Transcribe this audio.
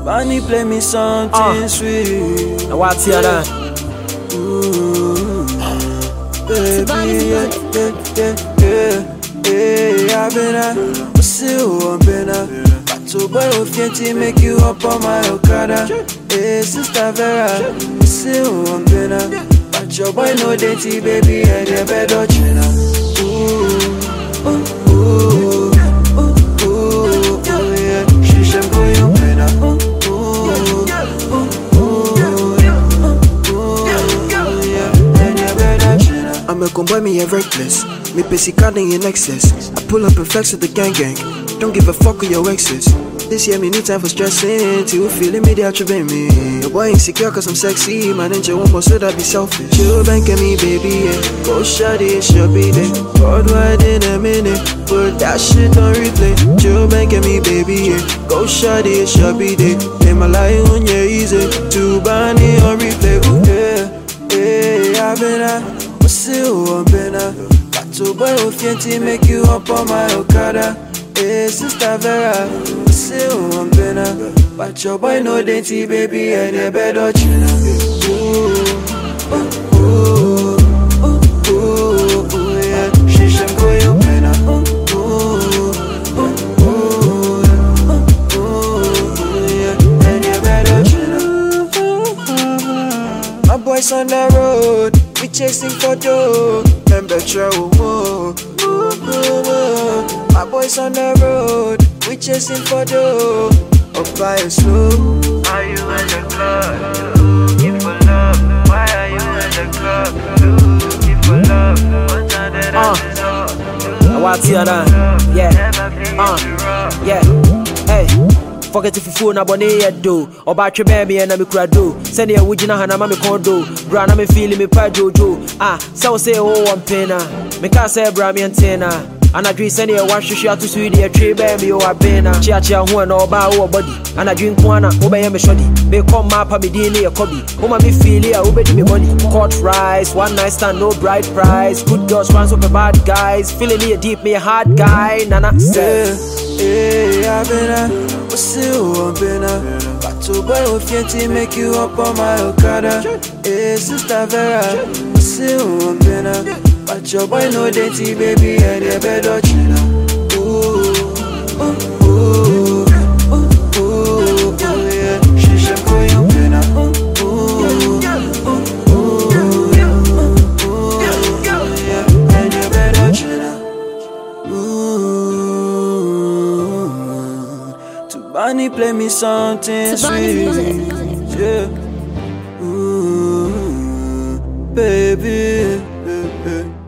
Bunny play me something sweet. Now what's here then? Baby, I've been a still I'm been a Bato boy who fienti make you up on my Okada. Sister Vera, still I'm been a but your boy no dainty baby and your bed or china. I'm a boy, me a reckless. Me pissy card in excess. I pull up and flex with the gang. Don't give a fuck with your exes. This year me need time for stressing. Till you feeling me, they attribute me. Your boy insecure cause I'm sexy. Man, ain't you one more, so that be selfish. You bank at me, baby, yeah. Go shot it, she'll be there. Worldwide in a minute. Put that shit on replay. You bank at me, baby, yeah. Go shot it, she'll be there. Lay my life on your easy. To burn it on replay. Ooh, yeah, I've been out. Still I'm been a Bato boy who fienti make you up on my Okada. Sister Vera, still I'm been a but your boy no dainty baby and your bed or china. Yeah, she should go you pena. Yeah, and your bed or china. My boys on the road. We chasing for dough, and better my boys on the road, we chasing for dough. Up by a slow. Are you in the club? Looking for love. Why are you in the club? Looking for love. One time that I Now what's here then? Yeah. Hey. Forget if you phone up on a do or battery baby and I'm a crado. Send you a woodina and I'm a condo. Brand I'm feeling me pa Jojo. So say oh one penna. Me can't say Brammy and Tina. And I drink send you a wash to share to sweetie a tree baby or a bena. Chia who and all bow or body. And I drink one obey me shoddy. They come up a medini a cobby. Who me feel here, obey me money. Court rice, one night stand, no bride price. Good girls, runs up a bad guys. Feeling me a deep, me a hard guy. Nana say, I've been a still I'm been a Bato boy who fienti make you up on my Okada. Sister Vera, still I'm been a but your boy no dainty baby and your bed or china. Yeah, she should go you pena. Yeah, and your bed or china. Bunny play me something sweet, yeah. Baby.